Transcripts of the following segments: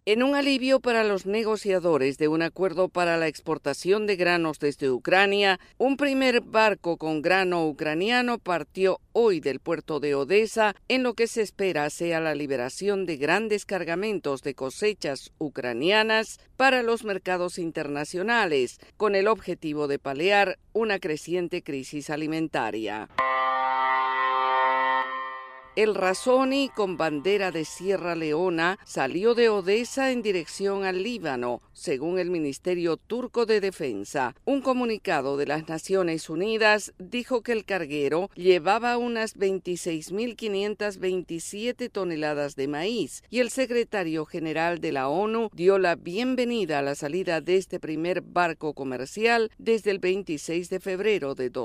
En un alivio para los negociadores de un acuerdo para la exportación de granos desde Ucrania, un primer barco con grano ucraniano partió hoy del puerto de Odesa en lo que se espera sea la liberación de grandes cargamentos de cosechas ucranianas para los mercados internacionales, con el objetivo de paliar una creciente crisis alimentaria. El Razoni, con bandera de Sierra Leona, salió de Odesa en dirección al Líbano, según el Ministerio Turco de Defensa. Un comunicado de las Naciones Unidas dijo que el carguero llevaba unas 26.527 toneladas de maíz y el secretario general de la ONU dio la bienvenida a la salida de este primer barco comercial desde el 26 de febrero de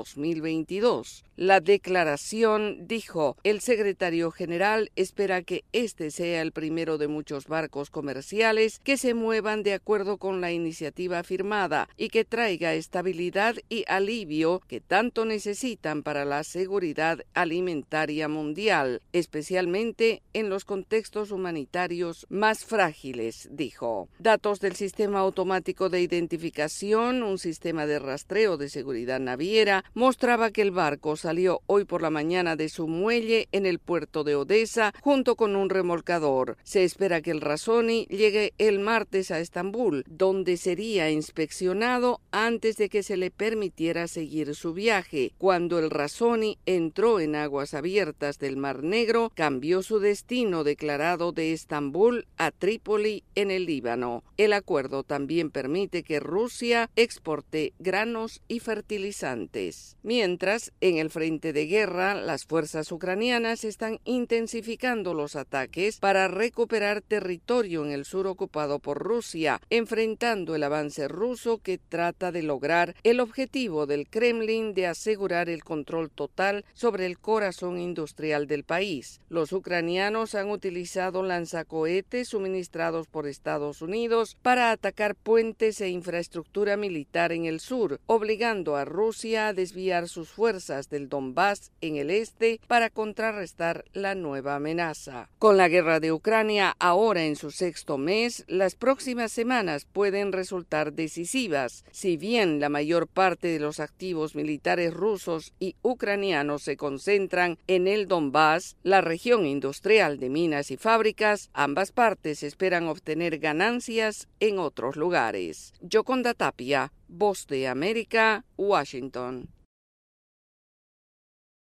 2022. La declaración dijo: el secretario general espera que este sea el primero de muchos barcos comerciales que se muevan de acuerdo con la iniciativa firmada y que traiga estabilidad y alivio que tanto necesitan para la seguridad alimentaria mundial, especialmente en los contextos humanitarios más frágiles, dijo. Datos del sistema automático de identificación, un sistema de rastreo de seguridad naviera, mostraba que el barco salió hoy por la mañana de su muelle en el puerto de Odesa junto con un remolcador. Se espera que el Razoni llegue el martes a Estambul, donde sería inspeccionado antes de que se le permitiera seguir su viaje. Cuando el Razoni entró en aguas abiertas del Mar Negro, cambió su destino declarado de Estambul a Trípoli, en el Líbano. El acuerdo también permite que Rusia exporte granos y fertilizantes. Mientras, en el frente de guerra, las fuerzas ucranianas están intensificando los ataques para recuperar territorio en el sur ocupado por Rusia, enfrentando el avance ruso que trata de lograr el objetivo del Kremlin de asegurar el control total sobre el corazón industrial del país. Los ucranianos han utilizado lanzacohetes suministrados por Estados Unidos para atacar puentes e infraestructura militar en el sur, obligando a Rusia a desviar sus fuerzas del Donbass en el este para contrarrestar la nueva amenaza. Con la guerra de Ucrania ahora en su sexto mes, las próximas semanas pueden resultar decisivas. Si bien la mayor parte de los activos militares rusos y ucranianos se concentran en el Donbass, la región industrial de minas y fábricas, ambas partes esperan obtener ganancias en otros lugares. Yoconda Tapia, Voz de América, Washington.